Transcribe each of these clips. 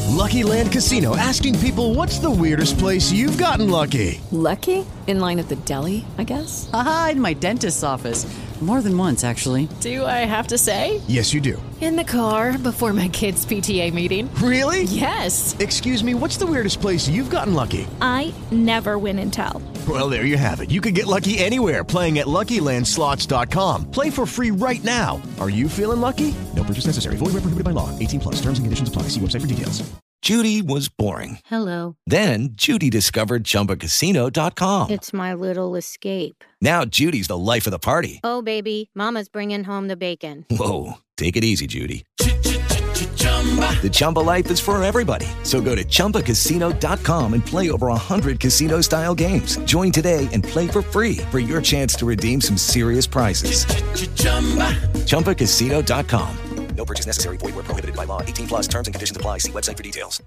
Lucky Land Casino, asking people, what's the weirdest place you've gotten lucky? Lucky? In line at the deli, I guess? Aha, in my dentist's office. More than once, actually. Do I have to say? Yes, you do. In the car before my kids' PTA meeting. Really? Yes. Excuse me, what's the weirdest place you've gotten lucky? I never win and tell. Well, there you have it. You can get lucky anywhere, playing at LuckyLandSlots.com. Play for free right now. Are you feeling lucky? No purchase necessary. Void where prohibited by law. 18 plus. Terms and conditions apply. See website for details. Judy was boring. Hello. Then Judy discovered ChumbaCasino.com. It's my little escape. Now Judy's the life of the party. Oh, baby, mama's bringing home the bacon. Whoa, take it easy, Judy. The Chumba life is for everybody. So go to ChumbaCasino.com and play over 100 casino-style games. Join today and play for free for your chance to redeem some serious prizes. ChumbaCasino.com. No purchase necessary. Void where prohibited by law. 18 plus terms and conditions apply. See website for details.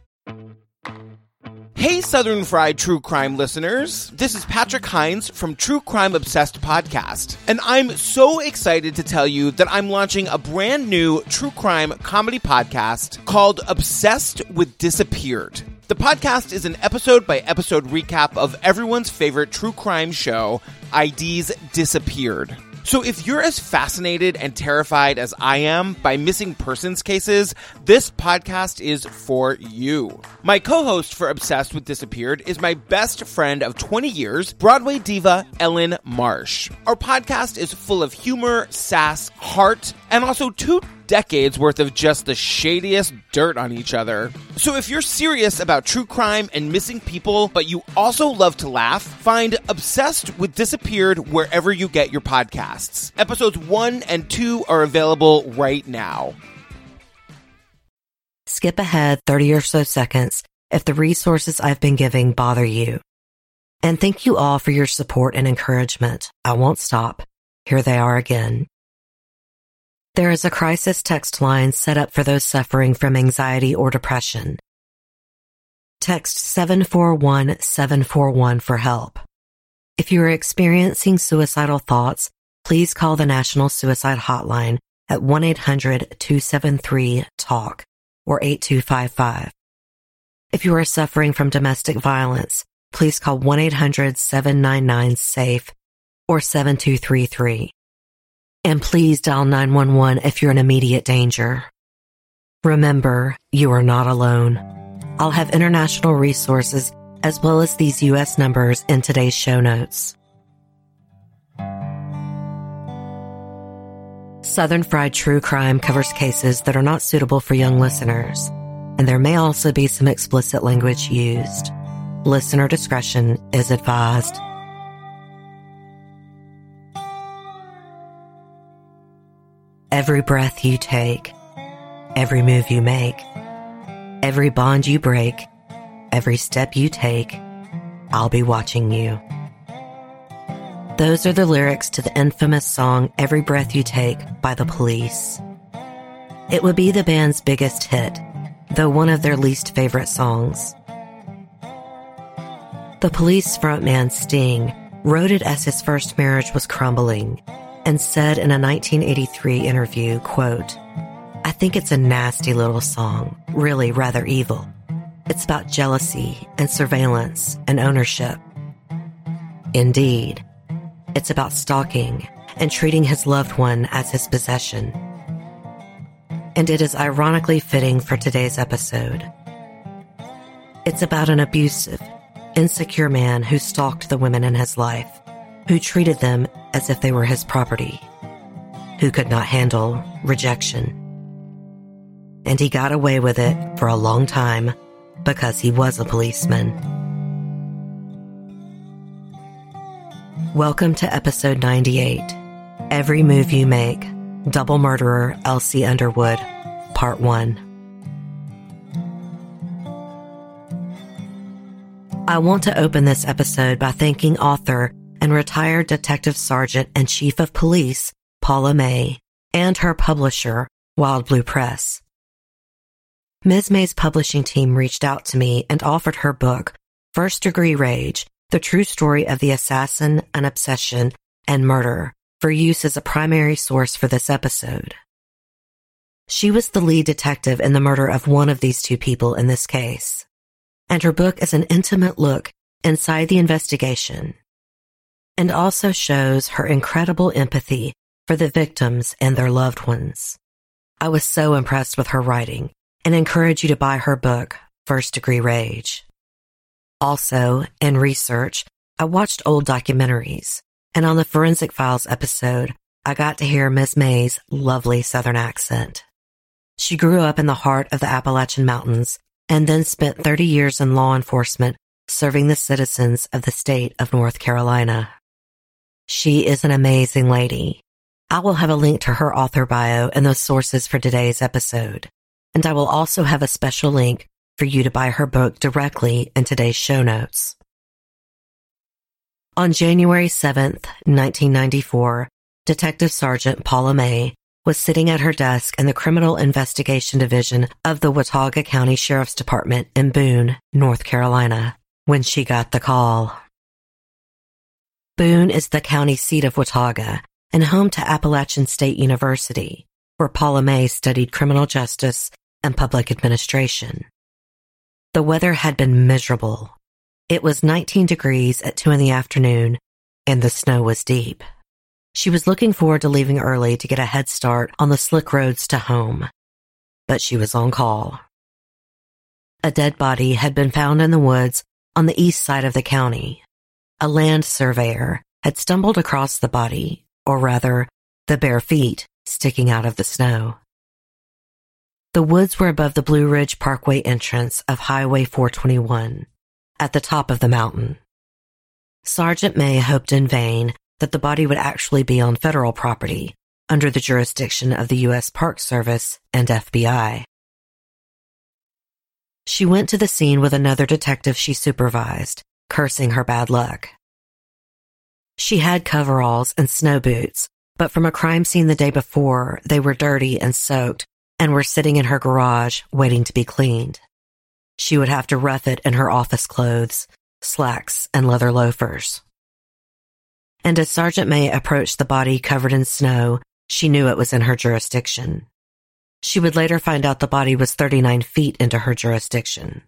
Hey, Southern Fried True Crime listeners. This is Patrick Hines from True Crime Obsessed Podcast. And I'm so excited to tell you that I'm launching a brand new true crime comedy podcast called Obsessed with Disappeared. The podcast is an episode-by-episode recap of everyone's favorite true crime show, ID's Disappeared. So if you're as fascinated and terrified as I am by missing persons cases, this podcast is for you. My co-host for Obsessed with Disappeared is my best friend of 20 years, Broadway diva Ellen Marsh. Our podcast is full of humor, sass, heart, and also 2 decades worth of just the shadiest dirt on each other. So if you're serious about true crime and missing people, but you also love to laugh, find Obsessed with Disappeared wherever you get your podcasts. Episodes 1 and 2 are available right now. Skip ahead 30 or so seconds if the resources I've been giving bother you. And thank you all for your support and encouragement. I won't stop. Here they are again. There is a crisis text line set up for those suffering from anxiety or depression. Text 741-741 for help. If you are experiencing suicidal thoughts, please call the National Suicide Hotline at 1-800-273-TALK or 8255. If you are suffering from domestic violence, please call 1-800-799-SAFE or 7233. And please dial 911 if you're in immediate danger. Remember, you are not alone. I'll have international resources as well as these U.S. numbers in today's show notes. Southern Fried True Crime covers cases that are not suitable for young listeners, and there may also be some explicit language used. Listener discretion is advised. Every breath you take, every move you make, every bond you break, every step you take, I'll be watching you. Those are the lyrics to the infamous song Every Breath You Take by The Police. It would be the band's biggest hit, though one of their least favorite songs. The Police frontman Sting wrote it as his first marriage was crumbling and said in a 1983 interview, quote, "I think it's a nasty little song, really rather evil. It's about jealousy and surveillance and ownership. Indeed, it's about stalking and treating his loved one as his possession." And it is ironically fitting for today's episode. It's about an abusive, insecure man who stalked the women in his life, who treated them as if they were his property, who could not handle rejection. And he got away with it for a long time because he was a policeman. Welcome to episode 98, Every Move You Make, Double Murderer Elsie Underwood, Part 1. I want to open this episode by thanking author and retired Detective Sergeant and Chief of Police, Paula May, and her publisher, Wild Blue Press. Ms. May's publishing team reached out to me and offered her book, First Degree Rage, the true story of the assassin, an obsession, and murder, for use as a primary source for this episode. She was the lead detective in the murder of one of these two people in this case, and her book is an intimate look inside the investigation and also shows her incredible empathy for the victims and their loved ones. I was so impressed with her writing and encourage you to buy her book, First Degree Rage. Also, in research, I watched old documentaries, and on the Forensic Files episode, I got to hear Miss May's lovely Southern accent. She grew up in the heart of the Appalachian Mountains and then spent 30 years in law enforcement serving the citizens of the state of North Carolina. She is an amazing lady. I will have a link to her author bio and those sources for today's episode, and I will also have a special link for you to buy her book directly in today's show notes. On January 7th, 1994, Detective Sergeant Paula May was sitting at her desk in the Criminal Investigation Division of the Watauga County Sheriff's Department in Boone, North Carolina, when she got the call. Boone is the county seat of Watauga and home to Appalachian State University, where Paula May studied criminal justice and public administration. The weather had been miserable. It was 19 degrees at 2 in the afternoon, and the snow was deep. She was looking forward to leaving early to get a head start on the slick roads to home, but she was on call. A dead body had been found in the woods on the east side of the county. A land surveyor had stumbled across the body, or rather, the bare feet sticking out of the snow. The woods were above the Blue Ridge Parkway entrance of Highway 421, at the top of the mountain. Sergeant May hoped in vain that the body would actually be on federal property, under the jurisdiction of the U.S. Park Service and FBI. She went to the scene with another detective she supervised, cursing her bad luck. She had coveralls and snow boots, but from a crime scene the day before, they were dirty and soaked and were sitting in her garage waiting to be cleaned. She would have to rough it in her office clothes, slacks, and leather loafers. And as Sergeant May approached the body covered in snow, she knew it was in her jurisdiction. She would later find out the body was 39 feet into her jurisdiction.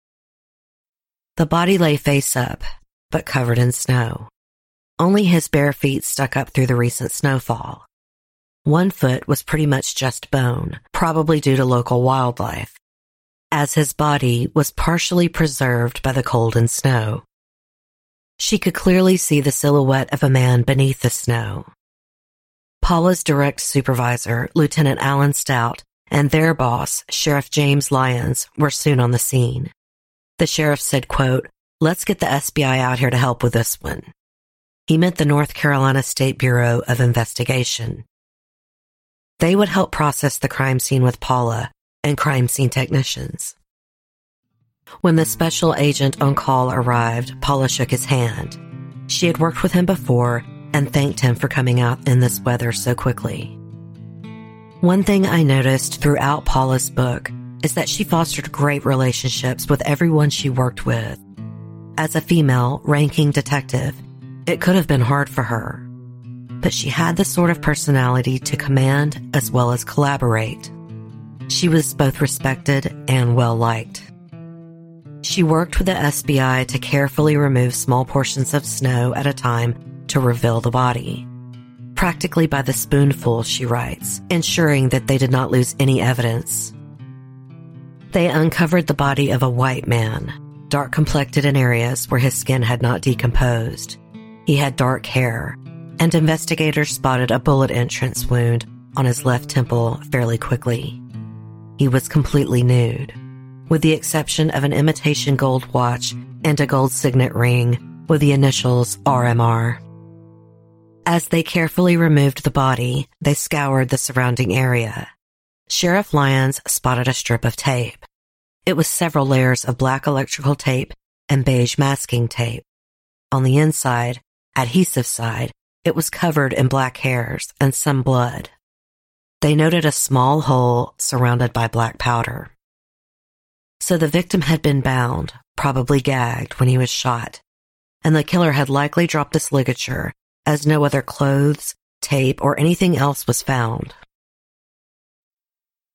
The body lay face up, but covered in snow. Only his bare feet stuck up through the recent snowfall. One foot was pretty much just bone, probably due to local wildlife, as his body was partially preserved by the cold and snow. She could clearly see the silhouette of a man beneath the snow. Paula's direct supervisor, Lieutenant Alan Stout, and their boss, Sheriff James Lyons, were soon on the scene. The sheriff said, quote, "Let's get the SBI out here to help with this one." He meant the North Carolina State Bureau of Investigation. They would help process the crime scene with Paula and crime scene technicians. When the special agent on call arrived, Paula shook his hand. She had worked with him before and thanked him for coming out in this weather so quickly. One thing I noticed throughout Paula's book is that she fostered great relationships with everyone she worked with. As a female ranking detective, it could have been hard for her, but she had the sort of personality to command as well as collaborate. She was both respected and well-liked. She worked with the SBI to carefully remove small portions of snow at a time to reveal the body. Practically by the spoonful, she writes, ensuring that they did not lose any evidence. They uncovered the body of a white man, dark-complected in areas where his skin had not decomposed. He had dark hair, and investigators spotted a bullet entrance wound on his left temple fairly quickly. He was completely nude, with the exception of an imitation gold watch and a gold signet ring with the initials RMR. As they carefully removed the body, they scoured the surrounding area. Sheriff Lyons spotted a strip of tape. It was several layers of black electrical tape and beige masking tape. On the inside, adhesive side, it was covered in black hairs and some blood. They noted a small hole surrounded by black powder. So the victim had been bound, probably gagged, when he was shot, and the killer had likely dropped this ligature as no other clothes, tape, or anything else was found.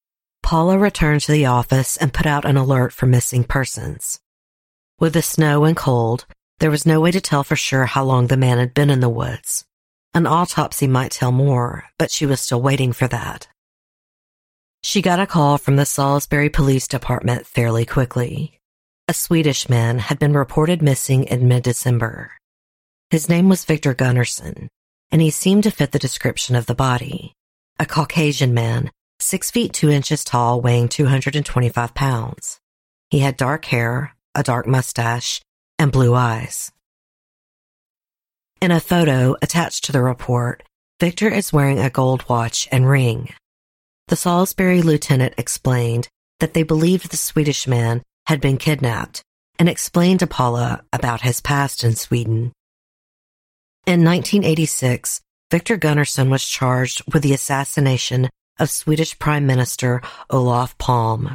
Paula returned to the office and put out an alert for missing persons. With the snow and cold, there was no way to tell for sure how long the man had been in the woods. An autopsy might tell more, but she was still waiting for that. She got a call from the Salisbury Police Department fairly quickly. A Swedish man had been reported missing in mid-December. His name was Victor Gunnarsson, and he seemed to fit the description of the body. A Caucasian man, 6 feet 2 inches tall, weighing 225 pounds. He had dark hair, a dark mustache, and blue eyes. In a photo attached to the report, Victor is wearing a gold watch and ring. The Salisbury lieutenant explained that they believed the Swedish man had been kidnapped and explained to Paula about his past in Sweden. In 1986, Victor Gunnarsson was charged with the assassination of Swedish Prime Minister Olof Palme.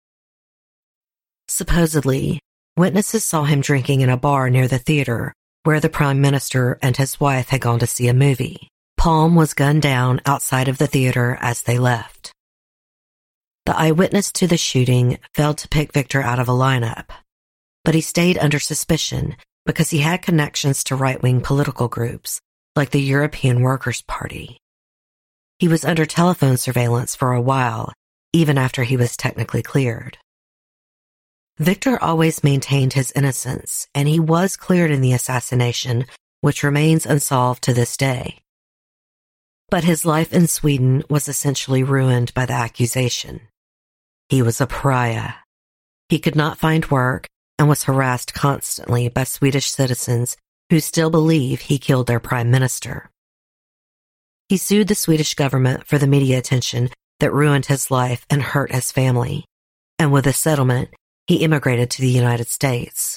Supposedly, witnesses saw him drinking in a bar near the theater where the Prime Minister and his wife had gone to see a movie. Palme was gunned down outside of the theater as they left. The eyewitness to the shooting failed to pick Victor out of a lineup, but he stayed under suspicion because he had connections to right-wing political groups like the European Workers' Party. He was under telephone surveillance for a while, even after he was technically cleared. Victor always maintained his innocence, and he was cleared in the assassination, which remains unsolved to this day. But his life in Sweden was essentially ruined by the accusation. He was a pariah. He could not find work and was harassed constantly by Swedish citizens who still believe he killed their prime minister. He sued the Swedish government for the media attention that ruined his life and hurt his family, and with a settlement, he immigrated to the United States.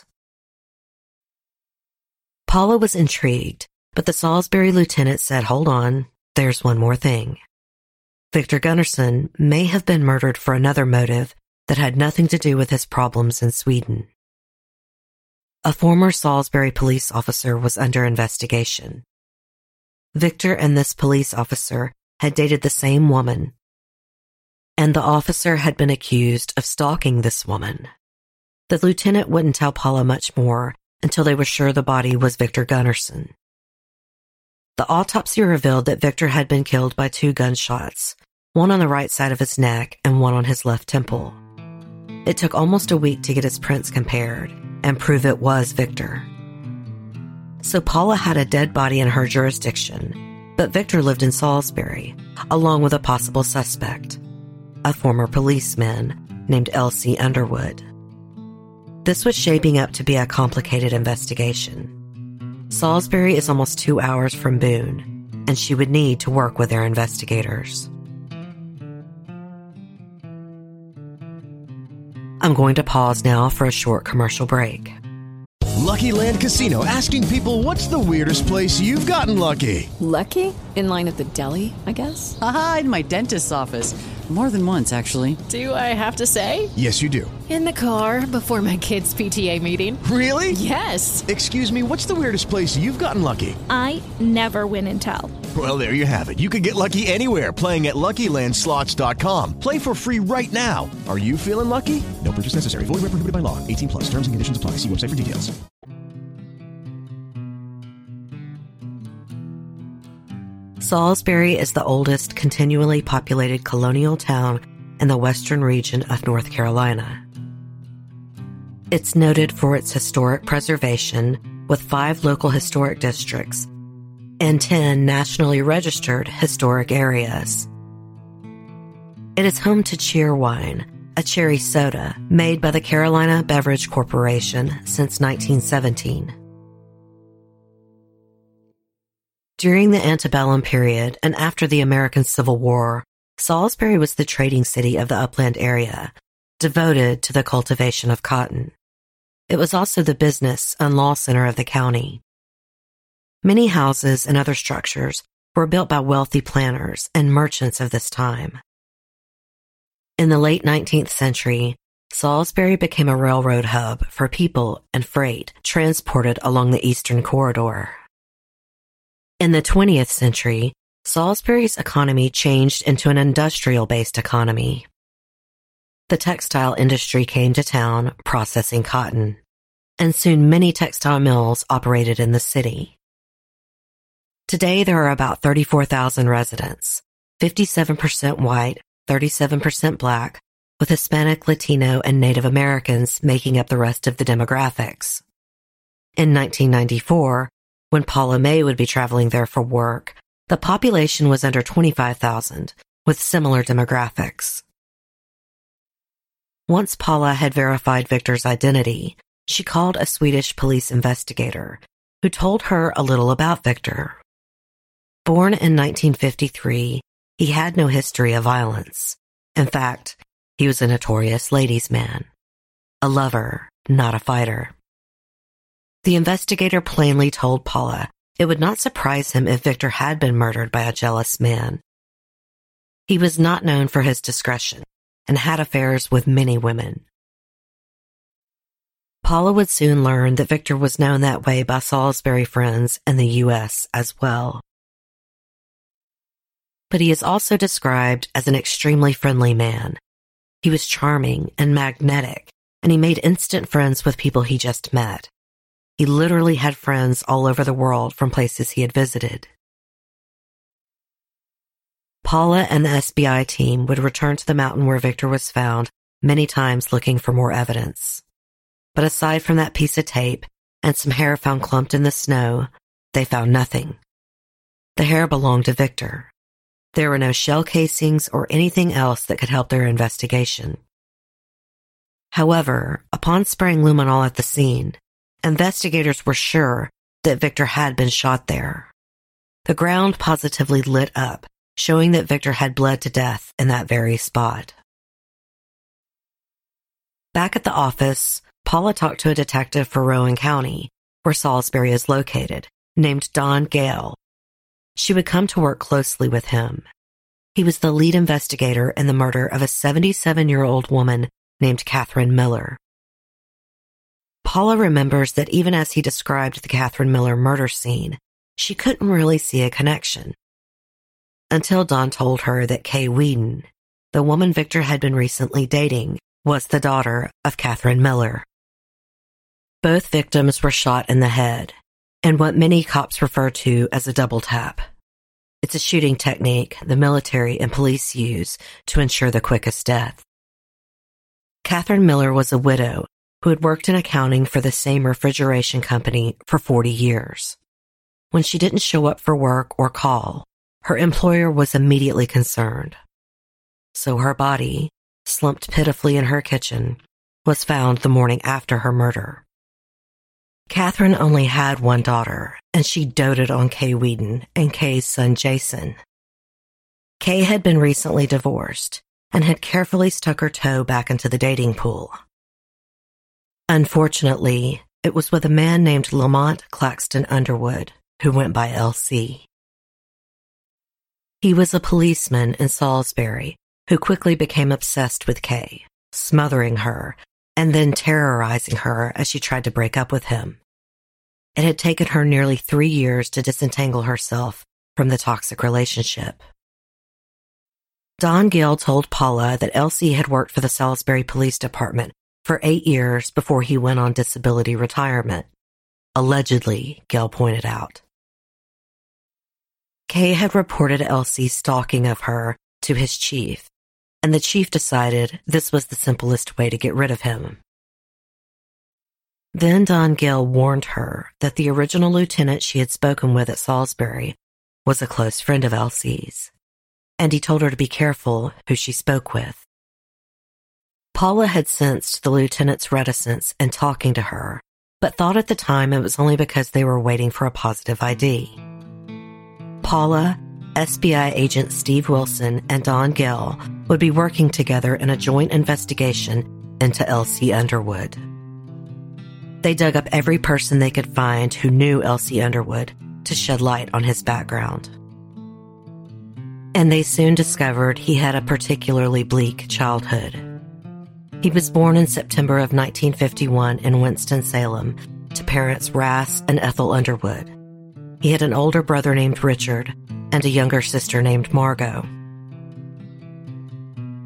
Paula was intrigued, but the Salisbury lieutenant said, "Hold on, there's one more thing." Victor Gunnarsson may have been murdered for another motive that had nothing to do with his problems in Sweden. A former Salisbury police officer was under investigation. Victor and this police officer had dated the same woman, and the officer had been accused of stalking this woman. The lieutenant wouldn't tell Paula much more until they were sure the body was Victor Gunnarsson. The autopsy revealed that Victor had been killed by 2 gunshots, one on the right side of his neck and one on his left temple. It took almost a week to get his prints compared and prove it was Victor. So Paula had a dead body in her jurisdiction, but Victor lived in Salisbury, along with a possible suspect, a former policeman named Elsie Underwood. This was shaping up to be a complicated investigation. Salisbury is almost 2 hours from Boone, and she would need to work with their investigators. I'm going to pause now for a short commercial break. Lucky Land Casino, asking people, what's the weirdest place you've gotten lucky? Lucky? In line at the deli, I guess? Aha, in my dentist's office. More than once, actually. Do I have to say? Yes, you do. In the car before my kids' PTA meeting. Really? Yes. Excuse me, what's the weirdest place you've gotten lucky? I never win and tell. Well, there you have it. You can get lucky anywhere, playing at LuckyLandSlots.com. Play for free right now. Are you feeling lucky? No purchase necessary. Void where prohibited by law. 18 plus. Terms and conditions apply. See website for details. Salisbury is the oldest continually populated colonial town in the western region of North Carolina. It's noted for its historic preservation, with 5 local historic districts and 10 nationally registered historic areas. It is home to Cheerwine, a cherry soda made by the Carolina Beverage Corporation since 1917. During the antebellum period and after the American Civil War, Salisbury was the trading city of the upland area, devoted to the cultivation of cotton. It was also the business and law center of the county. Many houses and other structures were built by wealthy planters and merchants of this time. In the late 19th century, Salisbury became a railroad hub for people and freight transported along the Eastern Corridor. In the 20th century, Salisbury's economy changed into an industrial-based economy. the textile industry came to town processing cotton, and soon many textile mills operated in the city. Today there are about 34,000 residents, 57% white, 37% black, with Hispanic, Latino, and Native Americans making up the rest of the demographics. In 1994, when Paula May would be traveling there for work, the population was under 25,000, with similar demographics. Once Paula had verified Victor's identity, she called a Swedish police investigator, who told her a little about Victor. Born in 1953, he had no history of violence. In fact, he was a notorious ladies' man, a lover, not a fighter. The investigator plainly told Paula it would not surprise him if Victor had been murdered by a jealous man. He was not known for his discretion and had affairs with many women. Paula would soon learn that Victor was known that way by Salisbury friends in the U.S. as well. But he is also described as an extremely friendly man. He was charming and magnetic, and he made instant friends with people he just met. He literally had friends all over the world from places he had visited. Paula and the SBI team would return to the mountain where Victor was found many times looking for more evidence. But aside from that piece of tape and some hair found clumped in the snow, they found nothing. The hair belonged to Victor. There were no shell casings or anything else that could help their investigation. However, upon spraying luminol at the scene, investigators were sure that Victor had been shot there. The ground positively lit up, showing that Victor had bled to death in that very spot. Back at the office, Paula talked to a detective for Rowan County, where Salisbury is located, named Don Gale. She would come to work closely with him. He was the lead investigator in the murder of a 77-year-old woman named Catherine Miller. Paula remembers that even as he described the Catherine Miller murder scene, she couldn't really see a connection. Until Don told her that Kay Whedon, the woman Victor had been recently dating, was the daughter of Catherine Miller. Both victims were shot in the head, and what many cops refer to as a double tap. It's a shooting technique the military and police use to ensure the quickest death. Catherine Miller was a widow who had worked in accounting for the same refrigeration company for 40 years. When she didn't show up for work or call, her employer was immediately concerned. So her body, slumped pitifully in her kitchen, was found the morning after her murder. Catherine only had one daughter, and she doted on Kay Whedon and Kay's son Jason. Kay had been recently divorced and had carefully stuck her toe back into the dating pool. Unfortunately, it was with a man named Lamont Claxton Underwood, who went by LC. He was a policeman in Salisbury who quickly became obsessed with Kay, smothering her and then terrorizing her as she tried to break up with him. It had taken her nearly 3 years to disentangle herself from the toxic relationship. Don Gale told Paula that LC had worked for the Salisbury Police Department for 8 years before he went on disability retirement. Allegedly, Gale pointed out. Kay had reported LC's stalking of her to his chief, and the chief decided this was the simplest way to get rid of him. Then Don Gale warned her that the original lieutenant she had spoken with at Salisbury was a close friend of LC's, and he told her to be careful who she spoke with. Paula had sensed the lieutenant's reticence in talking to her, but thought at the time it was only because they were waiting for a positive ID. Paula, SBI agent Steve Wilson, and Don Gale would be working together in a joint investigation into LC Underwood. They dug up every person they could find who knew LC Underwood to shed light on his background. And they soon discovered he had a particularly bleak childhood. He was born in September of 1951 in Winston-Salem to parents Ras and Ethel Underwood. He had an older brother named Richard and a younger sister named Margot.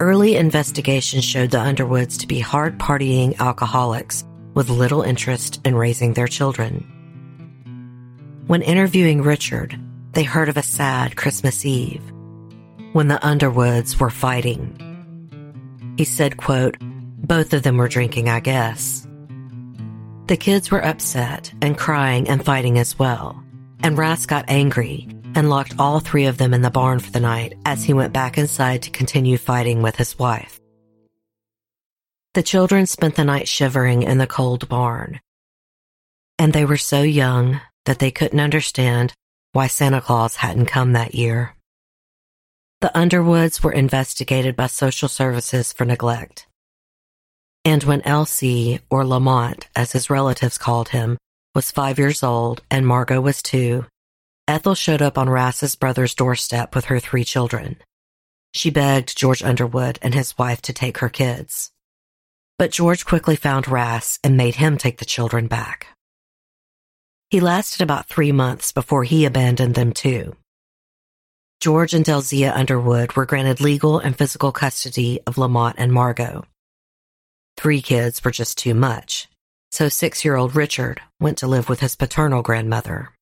Early investigations showed the Underwoods to be hard-partying alcoholics with little interest in raising their children. When interviewing Richard, they heard of a sad Christmas Eve when the Underwoods were fighting. He said, quote, "Both of them were drinking, I guess." The kids were upset and crying and fighting as well, and Ras got angry and locked all three of them in the barn for the night as he went back inside to continue fighting with his wife. The children spent the night shivering in the cold barn, and they were so young that they couldn't understand why Santa Claus hadn't come that year. The Underwoods were investigated by social services for neglect. And when Elsie, or Lamont, as his relatives called him, was 5 years old and Margot was 2, Ethel showed up on Ras's brother's doorstep with her 3 children. She begged George Underwood and his wife to take her kids. But George quickly found Ras and made him take the children back. He lasted about 3 months before he abandoned them too. George and Delzia Underwood were granted legal and physical custody of Lamont and Margot. 3 kids were just too much, so 6-year-old Richard went to live with his paternal grandmother.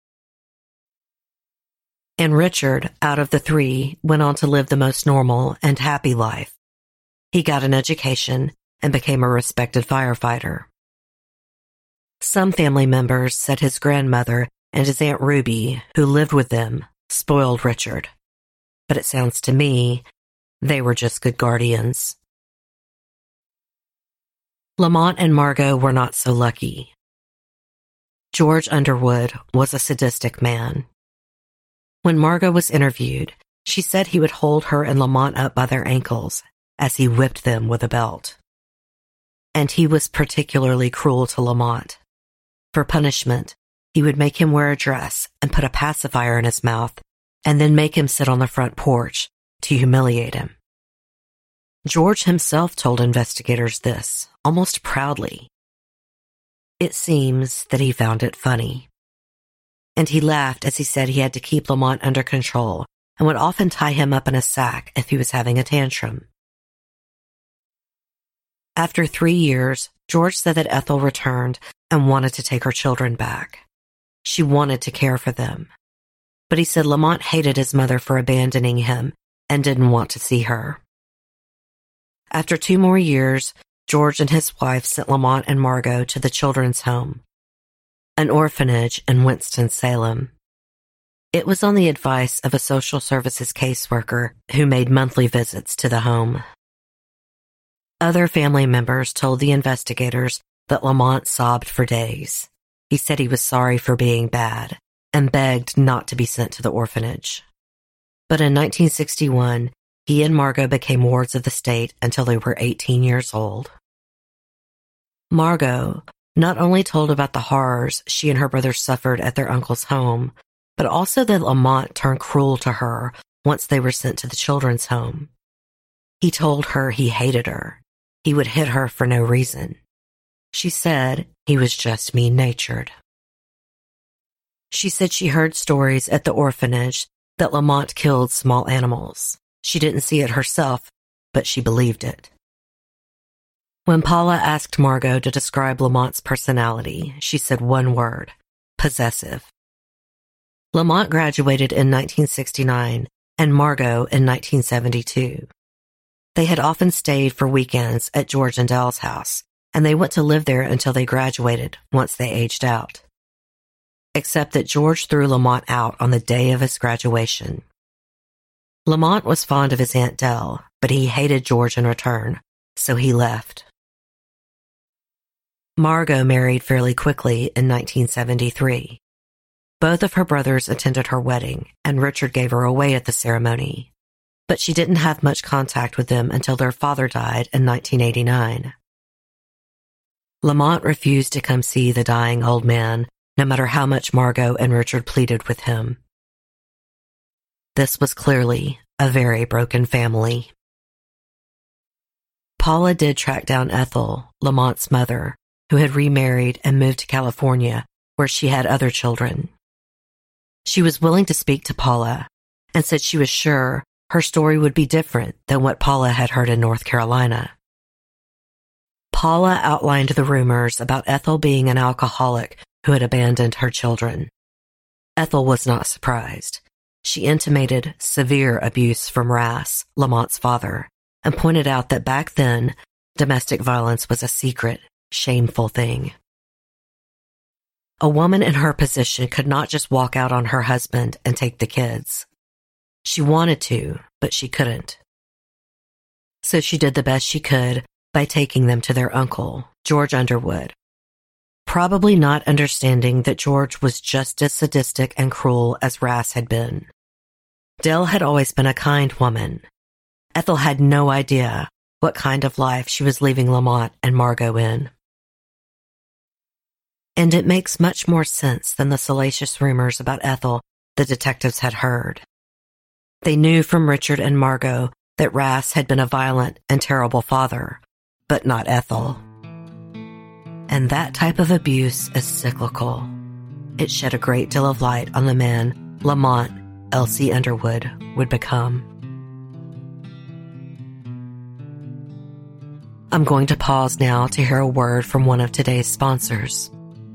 And Richard, out of the 3, went on to live the most normal and happy life. He got an education and became a respected firefighter. Some family members said his grandmother and his Aunt Ruby, who lived with them, spoiled Richard. But it sounds to me they were just good guardians. Lamont and Margot were not so lucky. George Underwood was a sadistic man. When Margot was interviewed, she said he would hold her and Lamont up by their ankles as he whipped them with a belt. And he was particularly cruel to Lamont. For punishment, he would make him wear a dress and put a pacifier in his mouth, and then make him sit on the front porch to humiliate him. George himself told investigators this, almost proudly. It seems that he found it funny. And he laughed as he said he had to keep Lamont under control and would often tie him up in a sack if he was having a tantrum. After 3 years, George said that Ethel returned and wanted to take her children back. She wanted to care for them. But he said Lamont hated his mother for abandoning him and didn't want to see her. After 2 more years, George and his wife sent Lamont and Margot to the children's home, an orphanage in Winston-Salem. It was on the advice of a social services caseworker who made monthly visits to the home. Other family members told the investigators that Lamont sobbed for days. He said he was sorry for being bad and begged not to be sent to the orphanage. But in 1961, he and Margot became wards of the state until they were 18 years old. Margot not only told about the horrors she and her brother suffered at their uncle's home, but also that Lamont turned cruel to her once they were sent to the children's home. He told her he hated her. He would hit her for no reason. She said he was just mean-natured. She said she heard stories at the orphanage that Lamont killed small animals. She didn't see it herself, but she believed it. When Paula asked Margot to describe Lamont's personality, she said one word: possessive. Lamont graduated in 1969 and Margot in 1972. They had often stayed for weekends at George and Del's house, and they went to live there until they graduated once they aged out. Except that George threw Lamont out on the day of his graduation. Lamont was fond of his Aunt Del, but he hated George in return, so he left. Margot married fairly quickly in 1973. Both of her brothers attended her wedding, and Richard gave her away at the ceremony. But she didn't have much contact with them until their father died in 1989. Lamont refused to come see the dying old man, no matter how much Margot and Richard pleaded with him. This was clearly a very broken family. Paula did track down Ethel, Lamont's mother, who had remarried and moved to California, where she had other children. She was willing to speak to Paula and said she was sure her story would be different than what Paula had heard in North Carolina. Paula outlined the rumors about Ethel being an alcoholic who had abandoned her children. Ethel was not surprised. She intimated severe abuse from Ras, Lamont's father, and pointed out that back then, domestic violence was a secret, shameful thing. A woman in her position could not just walk out on her husband and take the kids. She wanted to, but she couldn't. So she did the best she could by taking them to their uncle, George Underwood, probably not understanding that George was just as sadistic and cruel as Ras had been. Dell had always been a kind woman. Ethel had no idea what kind of life she was leaving Lamont and Margot in. And it makes much more sense than the salacious rumors about Ethel the detectives had heard. They knew from Richard and Margot that Ras had been a violent and terrible father, but not Ethel. And that type of abuse is cyclical. It shed a great deal of light on the man Lamont Elsie Underwood would become. I'm going to pause now to hear a word from one of today's sponsors.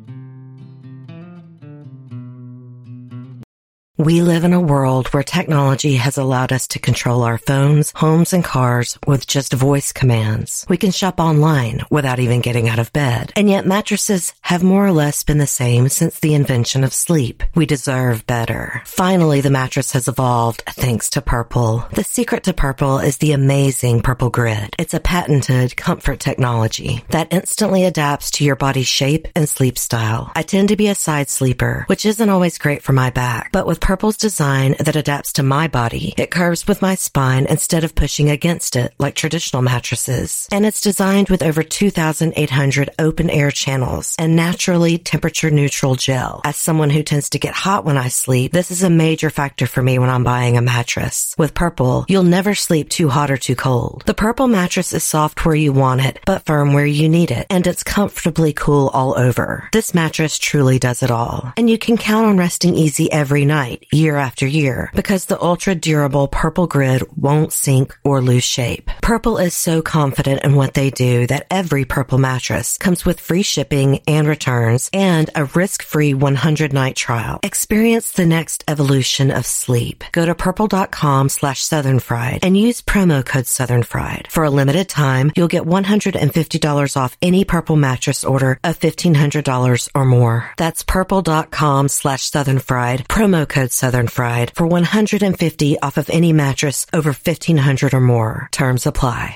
We live in a world where technology has allowed us to control our phones, homes, and cars with just voice commands. We can shop online without even getting out of bed. And yet mattresses have more or less been the same since the invention of sleep. We deserve better. Finally, the mattress has evolved thanks to Purple. The secret to Purple is the amazing Purple Grid. It's a patented comfort technology that instantly adapts to your body's shape and sleep style. I tend to be a side sleeper, which isn't always great for my back, but with Purple's design that adapts to my body, it curves with my spine instead of pushing against it like traditional mattresses. And it's designed with over 2,800 open air channels and naturally temperature neutral gel. As someone who tends to get hot when I sleep, this is a major factor for me when I'm buying a mattress. With Purple, you'll never sleep too hot or too cold. The Purple mattress is soft where you want it, but firm where you need it, and it's comfortably cool all over. This mattress truly does it all. And you can count on resting easy every night, year after year, because the ultra-durable Purple Grid won't sink or lose shape. Purple is so confident in what they do that every Purple mattress comes with free shipping and returns and a risk-free 100-night trial. Experience the next evolution of sleep. Go to purple.com/southernfried and use promo code southernfried. For a limited time, you'll get $150 off any Purple mattress order of $1,500 or more. That's purple.com/southernfried, promo code southernfried for $150 off of any mattress over $1,500 or more. Terms apply.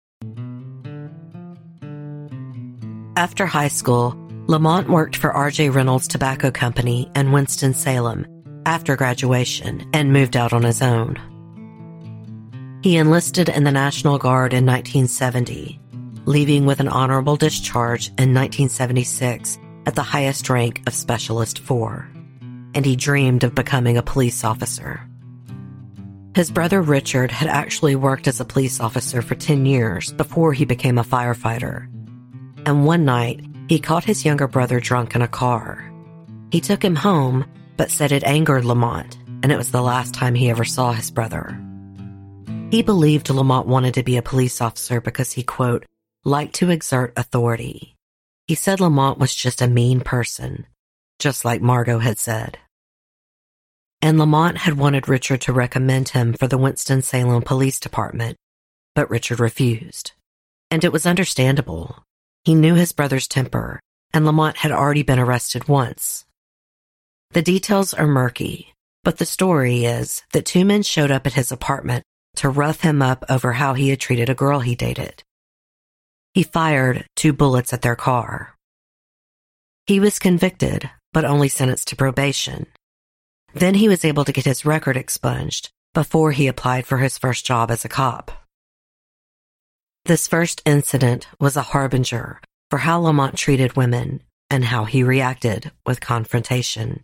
After high school, Lamont worked for R.J. Reynolds Tobacco Company in Winston-Salem after graduation and moved out on his own. He enlisted in the National Guard in 1970, leaving with an honorable discharge in 1976 at the highest rank of Specialist 4. And he dreamed of becoming a police officer. His brother Richard had actually worked as a police officer for 10 years before he became a firefighter. And one night, he caught his younger brother drunk in a car. He took him home, but said it angered Lamont, and it was the last time he ever saw his brother. He believed Lamont wanted to be a police officer because he, quote, liked to exert authority. He said Lamont was just a mean person, just like Margot had said. And Lamont had wanted Richard to recommend him for the Winston-Salem Police Department, but Richard refused. And it was understandable. He knew his brother's temper, and Lamont had already been arrested once. The details are murky, but the story is that two men showed up at his apartment to rough him up over how he had treated a girl he dated. He fired 2 bullets at their car. He was convicted, but only sentenced to probation. Then he was able to get his record expunged before he applied for his first job as a cop. This first incident was a harbinger for how Lamont treated women and how he reacted with confrontation.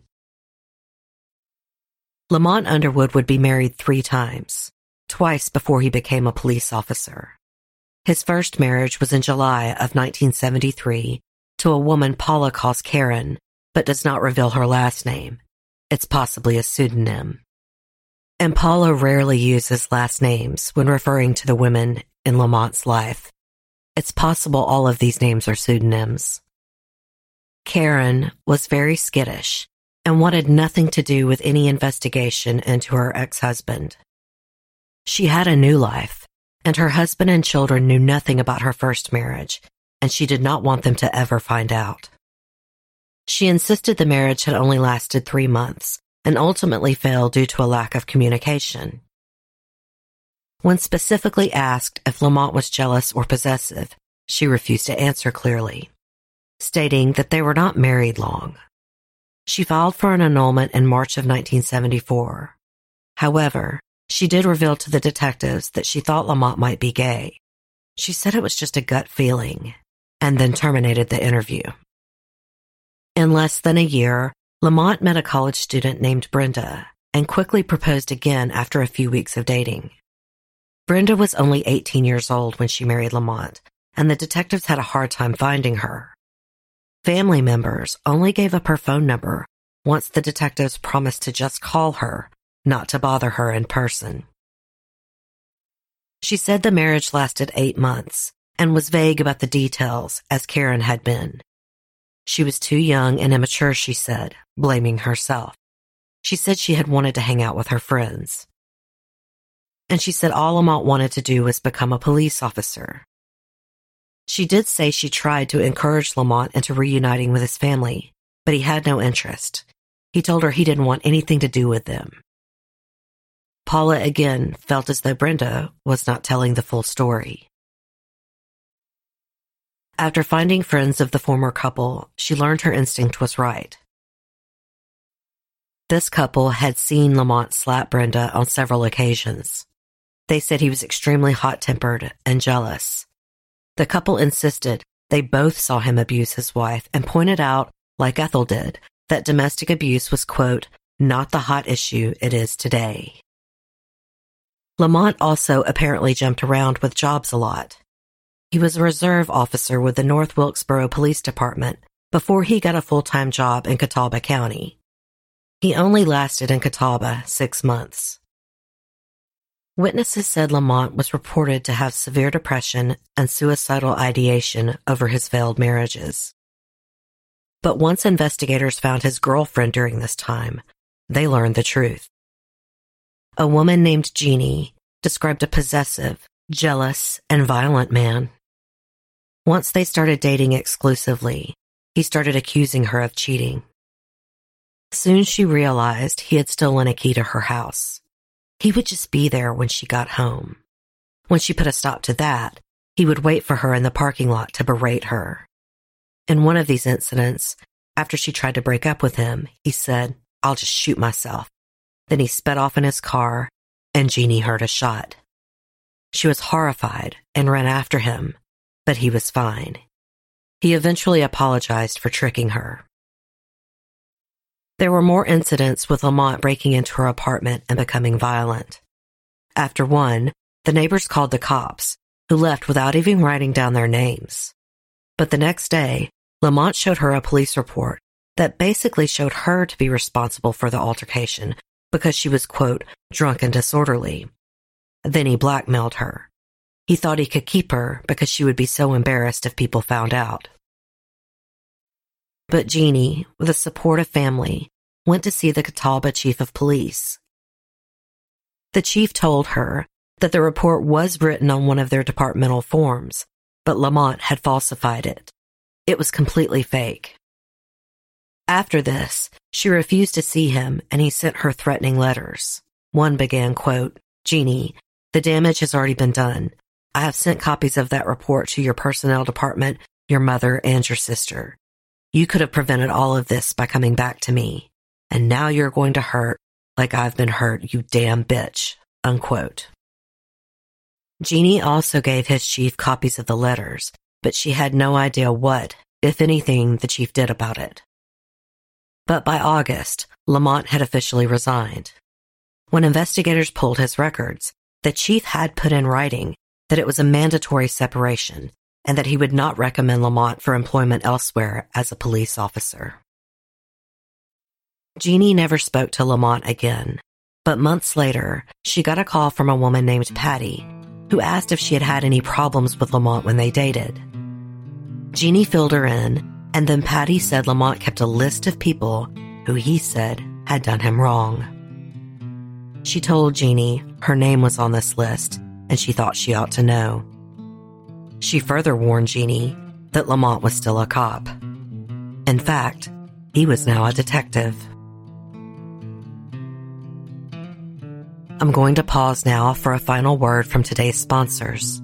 Lamont Underwood would be married 3 times, twice before he became a police officer. His first marriage was in July of 1973 to a woman Paula calls Karen, but does not reveal her last name. It's possibly a pseudonym. And Paula rarely uses last names when referring to the women in Lamont's life. It's possible all of these names are pseudonyms. Karen was very skittish and wanted nothing to do with any investigation into her ex-husband. She had a new life, and her husband and children knew nothing about her first marriage, and she did not want them to ever find out. She insisted the marriage had only lasted 3 months and ultimately failed due to a lack of communication. When specifically asked if Lamont was jealous or possessive, she refused to answer clearly, stating that they were not married long. She filed for an annulment in March of 1974. However, she did reveal to the detectives that she thought Lamont might be gay. She said it was just a gut feeling, and then terminated the interview. In less than a year, Lamont met a college student named Brenda and quickly proposed again after a few weeks of dating. Brenda was only 18 years old when she married Lamont, and the detectives had a hard time finding her. Family members only gave up her phone number once the detectives promised to just call her, not to bother her in person. She said the marriage lasted 8 months and was vague about the details, as Karen had been. She was too young and immature, she said, blaming herself. She said she had wanted to hang out with her friends. And she said all Lamont wanted to do was become a police officer. She did say she tried to encourage Lamont into reuniting with his family, but he had no interest. He told her he didn't want anything to do with them. Paula again felt as though Brenda was not telling the full story. After finding friends of the former couple, she learned her instinct was right. This couple had seen Lamont slap Brenda on several occasions. They said he was extremely hot-tempered and jealous. The couple insisted they both saw him abuse his wife and pointed out, like Ethel did, that domestic abuse was, quote, not the hot issue it is today. Lamont also apparently jumped around with jobs a lot. He was a reserve officer with the North Wilkesboro Police Department before he got a full-time job in Catawba County. He only lasted in Catawba 6 months. Witnesses said Lamont was reported to have severe depression and suicidal ideation over his failed marriages. But once investigators found his girlfriend during this time, they learned the truth. A woman named Jeannie described a possessive, jealous, and violent man. Once they started dating exclusively, he started accusing her of cheating. Soon she realized he had stolen a key to her house. He would just be there when she got home. When she put a stop to that, he would wait for her in the parking lot to berate her. In one of these incidents, after she tried to break up with him, he said, "I'll just shoot myself." Then he sped off in his car, and Jeannie heard a shot. She was horrified and ran after him, but he was fine. He eventually apologized for tricking her. There were more incidents with Lamont breaking into her apartment and becoming violent. After one, the neighbors called the cops, who left without even writing down their names. But the next day, Lamont showed her a police report that basically showed her to be responsible for the altercation because she was, quote, drunk and disorderly. Then he blackmailed her. He thought he could keep her because she would be so embarrassed if people found out. But Jeannie, with a supportive family, went to see the Catawba chief of police. The chief told her that the report was written on one of their departmental forms, but Lamont had falsified it. It was completely fake. After this, she refused to see him, and he sent her threatening letters. One began, quote, "Jeannie, the damage has already been done. I have sent copies of that report to your personnel department, your mother, and your sister. You could have prevented all of this by coming back to me. And now you're going to hurt like I've been hurt, you damn bitch," unquote. Jeannie also gave his chief copies of the letters, but she had no idea what, if anything, the chief did about it. But by August, Lamont had officially resigned. When investigators pulled his records, the chief had put in writing that it was a mandatory separation and that he would not recommend Lamont for employment elsewhere as a police officer. Jeannie never spoke to Lamont again, But months later, she got a call from a woman named Patty, who asked if she had had any problems with Lamont when they dated. Jeannie filled her in, and then Patty said Lamont kept a list of people who he said had done him wrong. She told Jeannie her name was on this list, and she thought she ought to know. She further warned Jeannie that Lamont was still a cop. In fact, he was now a detective. I'm going to pause now for a final word from today's sponsors.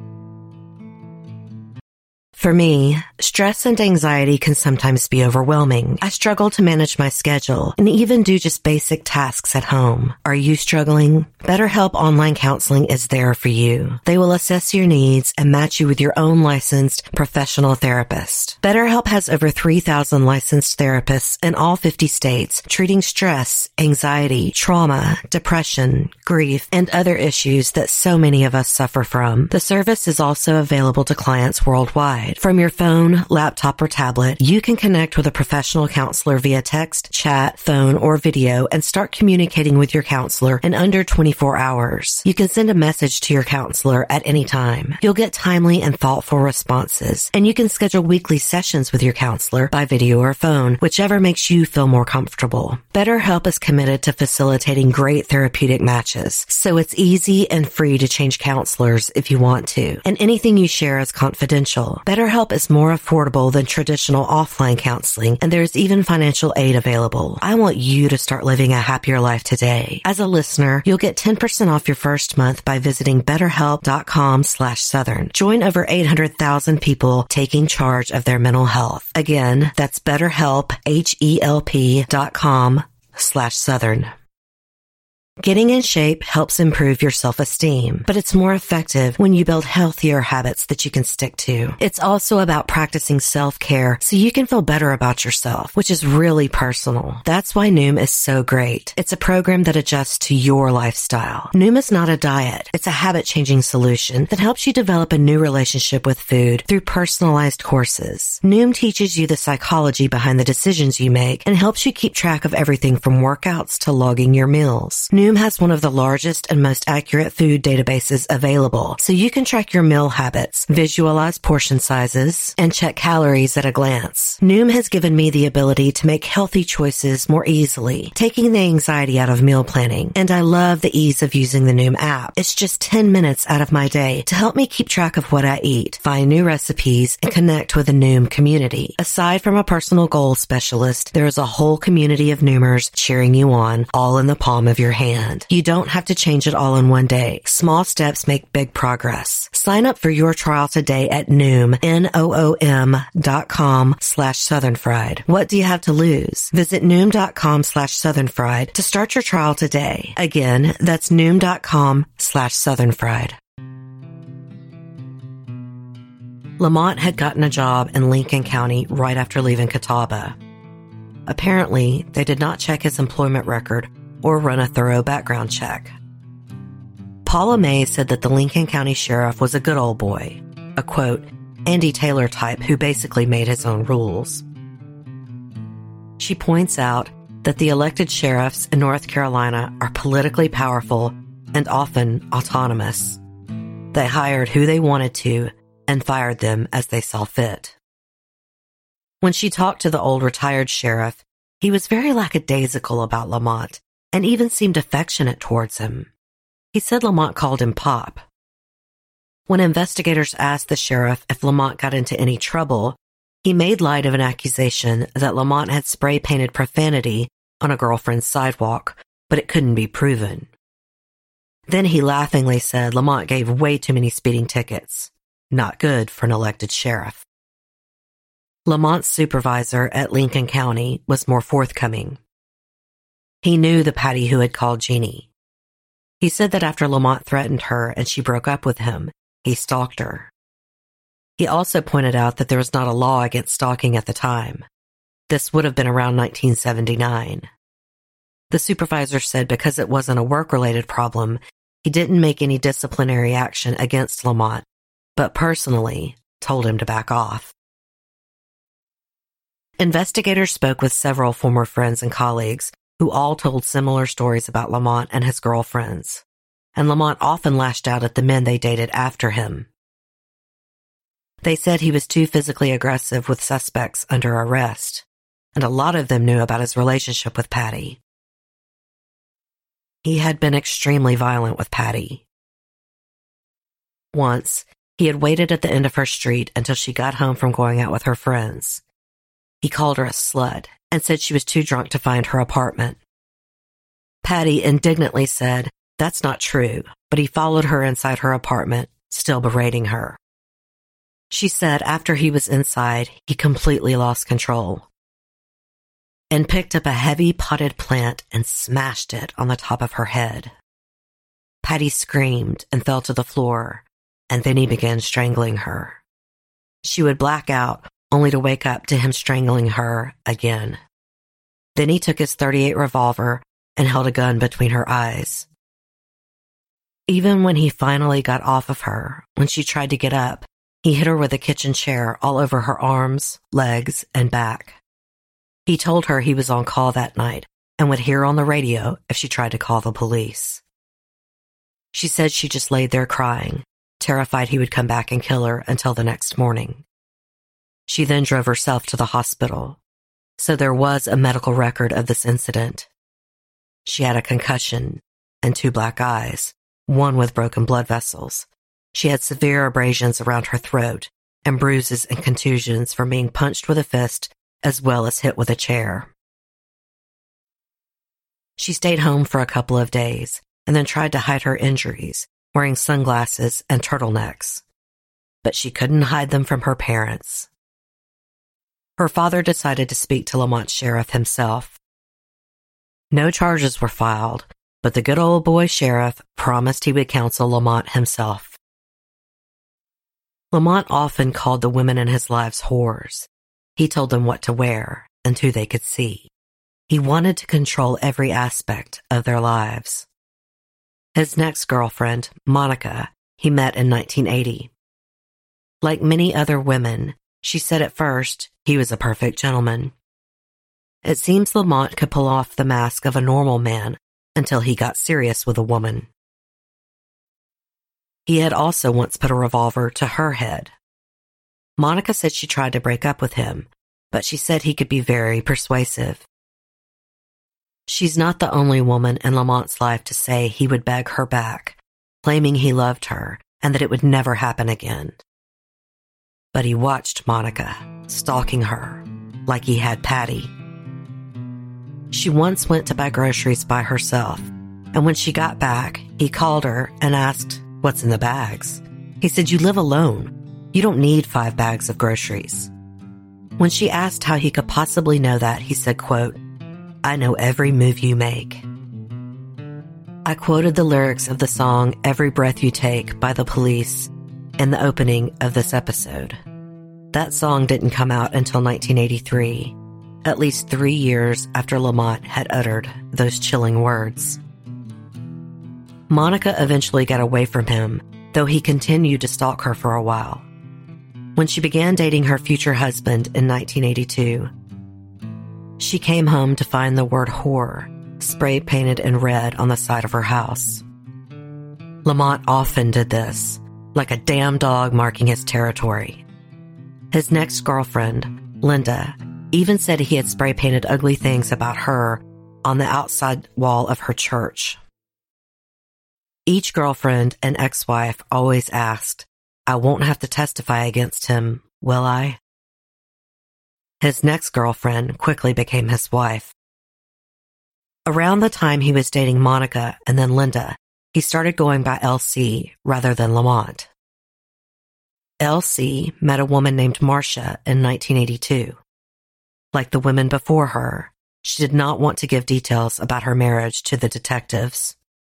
For me, stress and anxiety can sometimes be overwhelming. I struggle to manage my schedule and even do just basic tasks at home. Are you struggling? BetterHelp Online Counseling is there for you. They will assess your needs and match you with your own licensed professional therapist. BetterHelp has over 3,000 licensed therapists in all 50 states treating stress, anxiety, trauma, depression, grief, and other issues that so many of us suffer from. The service is also available to clients worldwide. From your phone, laptop, or tablet, you can connect with a professional counselor via text, chat, phone, or video and start communicating with your counselor in under 24 hours. You can send a message to your counselor at any time. You'll get timely and thoughtful responses, and you can schedule weekly sessions with your counselor by video or phone, whichever makes you feel more comfortable. BetterHelp is committed to facilitating great therapeutic matches, so it's easy and free to change counselors if you want to, and anything you share is confidential. BetterHelp is more affordable than traditional offline counseling, and there's even financial aid available. I want you to start living a happier life today. As a listener, you'll get 10% off your first month by visiting BetterHelp.com/Southern. Join over 800,000 people taking charge of their mental health. Again, that's BetterHelp, HELP.com/Southern. Getting in shape helps improve your self-esteem, but it's more effective when you build healthier habits that you can stick to. It's also about practicing self-care so you can feel better about yourself, which is really personal. That's why Noom is so great. It's a program that adjusts to your lifestyle. Noom is not a diet. It's a habit-changing solution that helps you develop a new relationship with food through personalized courses. Noom teaches you the psychology behind the decisions you make and helps you keep track of everything from workouts to logging your meals. Noom has one of the largest and most accurate food databases available, so you can track your meal habits, visualize portion sizes, and check calories at a glance. Noom has given me the ability to make healthy choices more easily, taking the anxiety out of meal planning, and I love the ease of using the Noom app. It's just 10 minutes out of my day to help me keep track of what I eat, find new recipes, and connect with the Noom community. Aside from a personal goals specialist, there is a whole community of Noomers cheering you on, all in the palm of your hand. You don't have to change it all in one day. Small steps make big progress. Sign up for your trial today at Noom, Noom.com/Southernfried. What do you have to lose? Visit Noom.com/Southernfried to start your trial today. Again, that's Noom.com/Southernfried. Lamont had gotten a job in Lincoln County right after leaving Catawba. Apparently, they did not check his employment record or run a thorough background check. Paula May said that the Lincoln County Sheriff was a good old boy, a quote, Andy Taylor type who basically made his own rules. She points out that the elected sheriffs in North Carolina are politically powerful and often autonomous. They hired who they wanted to and fired them as they saw fit. When she talked to the old retired sheriff, he was very lackadaisical about Lamont and even seemed affectionate towards him. He said Lamont called him Pop. When investigators asked the sheriff if Lamont got into any trouble, he made light of an accusation that Lamont had spray-painted profanity on a girlfriend's sidewalk, but it couldn't be proven. Then he laughingly said Lamont gave way too many speeding tickets. Not good for an elected sheriff. Lamont's supervisor at Lincoln County was more forthcoming. He knew the Patty who had called Jeannie. He said that after Lamont threatened her and she broke up with him, he stalked her. He also pointed out that there was not a law against stalking at the time. This would have been around 1979. The supervisor said because it wasn't a work-related problem, he didn't make any disciplinary action against Lamont, but personally told him to back off. Investigators spoke with several former friends and colleagues who all told similar stories about Lamont and his girlfriends, and Lamont often lashed out at the men they dated after him. They said he was too physically aggressive with suspects under arrest, and a lot of them knew about his relationship with Patty. He had been extremely violent with Patty. Once, he had waited at the end of her street until she got home from going out with her friends. He called her a slut and said she was too drunk to find her apartment. Patty indignantly said, "That's not true," but he followed her inside her apartment, still berating her. She said after he was inside, he completely lost control and picked up a heavy potted plant and smashed it on the top of her head. Patty screamed and fell to the floor, and then he began strangling her. She would black out, only to wake up to him strangling her again. Then he took his .38 revolver and held a gun between her eyes. Even when he finally got off of her, when she tried to get up, he hit her with a kitchen chair all over her arms, legs, and back. He told her he was on call that night and would hear on the radio if she tried to call the police. She said she just laid there crying, terrified he would come back and kill her until the next morning. She then drove herself to the hospital, so there was a medical record of this incident. She had a concussion and 2 black eyes, one with broken blood vessels. She had severe abrasions around her throat and bruises and contusions from being punched with a fist as well as hit with a chair. She stayed home for a couple of days and then tried to hide her injuries, wearing sunglasses and turtlenecks. But she couldn't hide them from her parents. Her father decided to speak to Lamont Sheriff himself. No charges were filed, but the good old boy sheriff promised he would counsel Lamont himself. Lamont often called the women in his lives whores. He told them what to wear and who they could see. He wanted to control every aspect of their lives. His next girlfriend, Monica, he met in 1980. Like many other women, she said at first he was a perfect gentleman. It seems Lamont could pull off the mask of a normal man until he got serious with a woman. He had also once put a revolver to her head. Monica said she tried to break up with him, but she said he could be very persuasive. She's not the only woman in Lamont's life to say he would beg her back, claiming he loved her and that it would never happen again. But he watched Monica, stalking her, like he had Patty. She once went to buy groceries by herself, and when she got back, he called her and asked, "What's in the bags?" He said, "You live alone. You don't need 5 bags of groceries." When she asked how he could possibly know that, he said, quote, "I know every move you make." I quoted the lyrics of the song "Every Breath You Take" by The Police in the opening of this episode. That song didn't come out until 1983, at least 3 years after Lamont had uttered those chilling words. Monica eventually got away from him, though he continued to stalk her for a while. When she began dating her future husband in 1982, she came home to find the word whore spray painted in red on the side of her house. Lamont often did this, like a damn dog marking his territory. His next girlfriend, Linda, even said he had spray painted ugly things about her on the outside wall of her church. Each girlfriend and ex-wife always asked, "I won't have to testify against him, will I?" His next girlfriend quickly became his wife. Around the time he was dating Monica and then Linda, he started going by LC rather than Lamont. LC met a woman named Marcia in 1982. Like the women before her, she did not want to give details about her marriage to the detectives.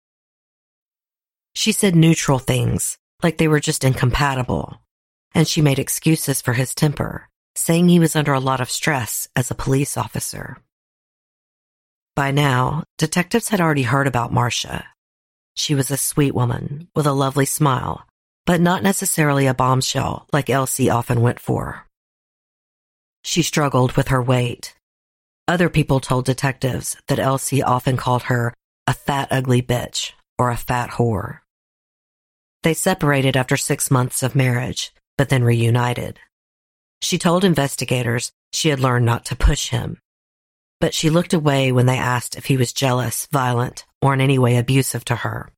She said neutral things, like they were just incompatible, and she made excuses for his temper, saying he was under a lot of stress as a police officer. By now, detectives had already heard about Marcia. She was a sweet woman with a lovely smile, but not necessarily a bombshell like Elsie often went for. She struggled with her weight, Other people told detectives that Elsie often called her a fat, ugly bitch or a fat whore. They separated after 6 months of marriage, but then reunited. She told investigators she had learned not to push him, but she looked away when they asked if he was jealous, violent, or in any way abusive to her.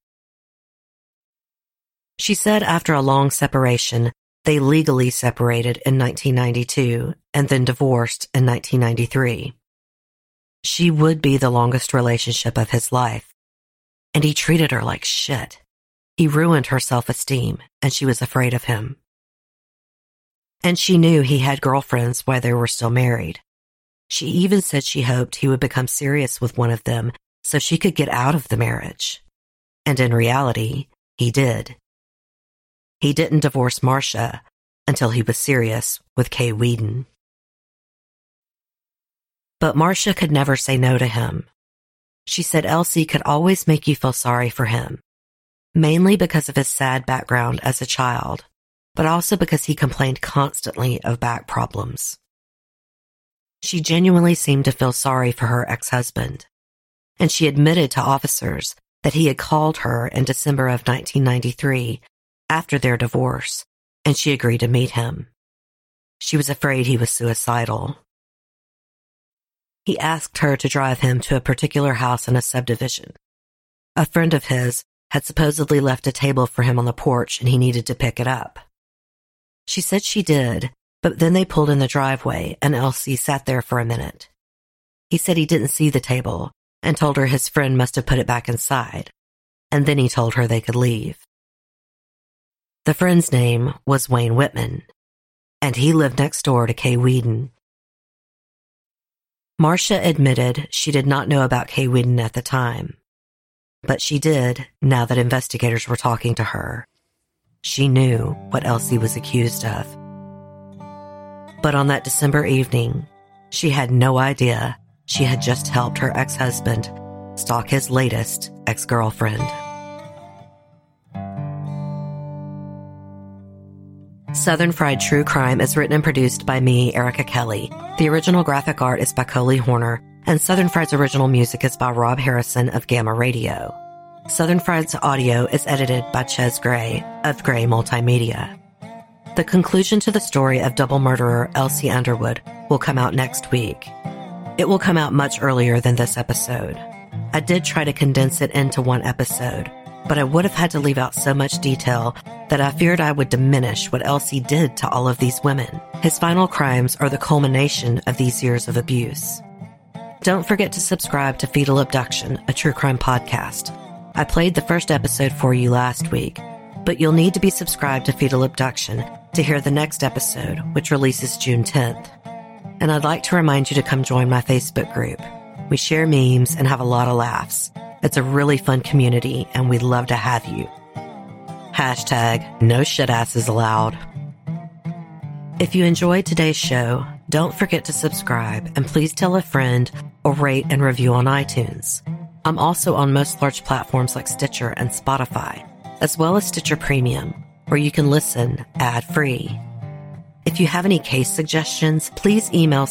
She said after a long separation, they legally separated in 1992 and then divorced in 1993. She would be the longest relationship of his life, and he treated her like shit. He ruined her self-esteem, and she was afraid of him. And she knew he had girlfriends while they were still married. She even said she hoped he would become serious with one of them so she could get out of the marriage. And in reality, he did. He didn't divorce Marcia until he was serious with Kay Wheaton. But Marcia could never say no to him. She said Elsie could always make you feel sorry for him, mainly because of his sad background as a child, but also because he complained constantly of back problems. She genuinely seemed to feel sorry for her ex-husband, and she admitted to officers that he had called her in December of 1993 after their divorce, and she agreed to meet him. She was afraid he was suicidal. He asked her to drive him to a particular house in a subdivision. A friend of his had supposedly left a table for him on the porch and he needed to pick it up. She said she did, but then they pulled in the driveway and Elsie sat there for a minute. He said he didn't see the table and told her his friend must have put it back inside, and then he told her they could leave. The friend's name was Wayne Whitman, and he lived next door to Kay Wheaton. Marcia admitted she did not know about Kay Wheaton at the time, but she did now that investigators were talking to her. She knew what Elsie was accused of. But on that December evening, she had no idea she had just helped her ex-husband stalk his latest ex-girlfriend. Southern Fried True Crime is written and produced by me, Erica Kelly. The original graphic art is by Coley Horner, and Southern Fried's original music is by Rob Harrison of Gamma Radio. Southern Fried's audio is edited by Ches Gray of Gray Multimedia. The conclusion to the story of double murderer Elsie Underwood will come out next week. It will come out much earlier than this episode. I did try to condense it into one episode, but I would have had to leave out so much detail that I feared I would diminish what Elsie did to all of these women. His final crimes are the culmination of these years of abuse. Don't forget to subscribe to Fetal Abduction, a true crime podcast. I played the first episode for you last week, but you'll need to be subscribed to Fetal Abduction to hear the next episode, which releases June 10th. And I'd like to remind you to come join my Facebook group. We share memes and have a lot of laughs. It's a really fun community, and we'd love to have you. Hashtag no shit asses allowed. If you enjoyed today's show, don't forget to subscribe, and please tell a friend or rate and review on iTunes. I'm also on most large platforms like Stitcher and Spotify, as well as Stitcher Premium, where you can listen ad-free. If you have any case suggestions, please email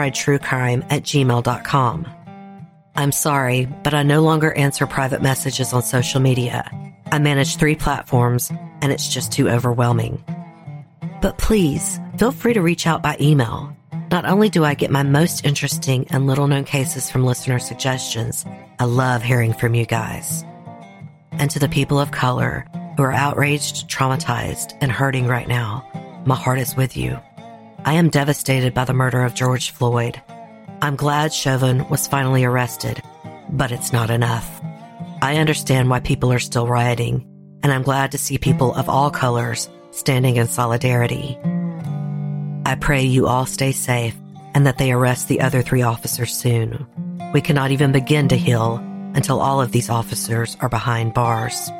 southernfriedtruecrime@gmail.com. I'm sorry, but I no longer answer private messages on social media. I manage 3 platforms, and it's just too overwhelming. But please, feel free to reach out by email. Not only do I get my most interesting and little-known cases from listener suggestions, I love hearing from you guys. And to the people of color who are outraged, traumatized, and hurting right now, my heart is with you. I am devastated by the murder of George Floyd. I'm glad Chauvin was finally arrested, but it's not enough. I understand why people are still rioting, and I'm glad to see people of all colors standing in solidarity. I pray you all stay safe and that they arrest the other 3 officers soon. We cannot even begin to heal until all of these officers are behind bars.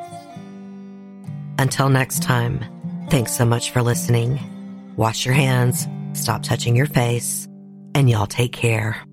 Until next time, thanks so much for listening. Wash your hands, stop touching your face, and y'all take care.